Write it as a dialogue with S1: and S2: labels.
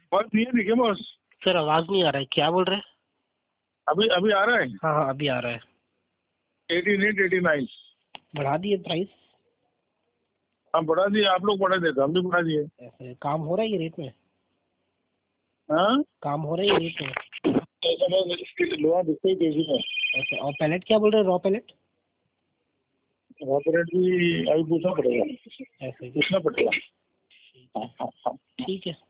S1: बहुत नहीं है देखिए बॉस।
S2: सर आवाज नहीं आ रहा है, क्या बोल रहे हैं?
S1: अभी अभी आ रहा है।
S2: हाँ हाँ अभी आ रहा है।
S1: 88 89।
S2: बढ़ा दिए प्राइस?
S1: हाँ बढ़ा दिए, आप लोग बढ़ा देते, हम भी बढ़ा दिए।
S2: ऐसे काम हो रहा है ये रेट में?
S1: हाँ
S2: काम हो रहा है ये रेट में?
S1: लोहा दिखते ही तेजी में।
S2: ऐसे, और पैलेट क्या बोल रहे हैं, रॉ पैलेट?
S1: ऑपरेट भी अभी पूछना पड़ेगा,
S2: ऐसे
S1: पूछना पड़ेगा। हाँ हाँ हाँ।
S2: ठीक है।